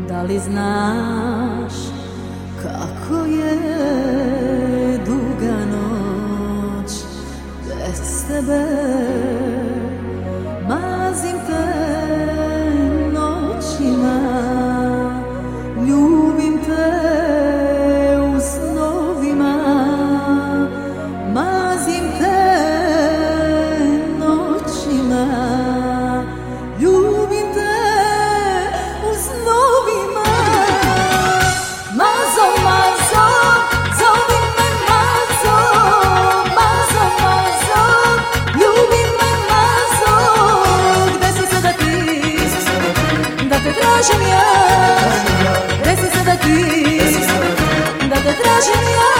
Da li znaš kako je duga noć bez tebe? Mazim te noćima, ljubim te u snovima. Mazim te noćima, ljubim te u snovima. Mazo, mazo, zovi me mazo, mazo, mazo, ljubi me mazo. Gde si sada ti, da te tražim ja? Gde si sada ti, da te tražim ja?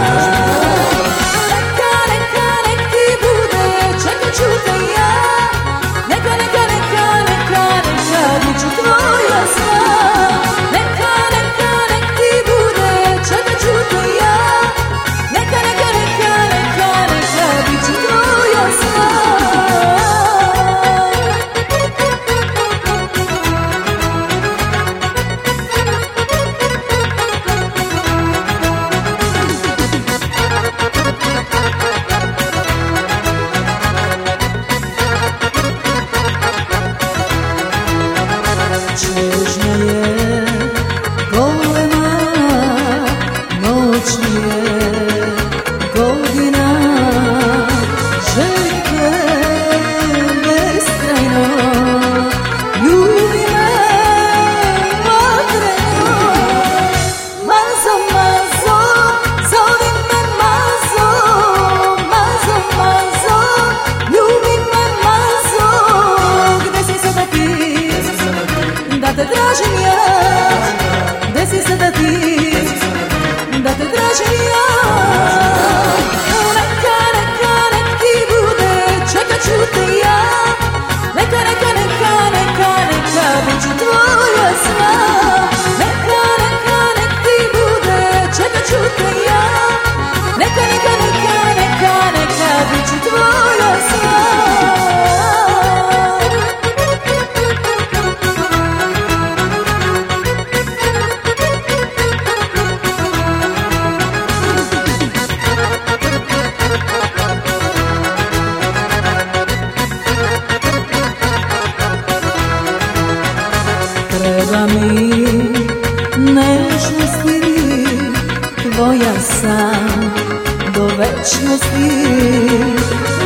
Neka, neka, nek ti bude, čekat ću te ja. Neka, neka, neka, neka, neka, bit ću tvoja sva. Neka, neka, nek ti bude, čekat ću te ja. Neka, neka, neka, neka, neka, bit ću tvoja sva. Čežnja je golema, noć mi je godina, želim te beskrajno, ljubi me vatreno. Mazo, mazo, zovi me mazo, mazo, mazo, ljubi me mazo. Gde si sada ti, da te tražim ja? Gde si sada ti, da te tražim ja? Neka, neka, nek ti bude, čekat ću te ja. Neka, neka, neka, neka, neka, bit ću tvoja sva. Neka, neka, nek ti bude, čekat ću te ja. Neka, neka, neka, neka, neka, bit ću tvoja sva. Treba mi nežnosti, tvoja sam do večnosti.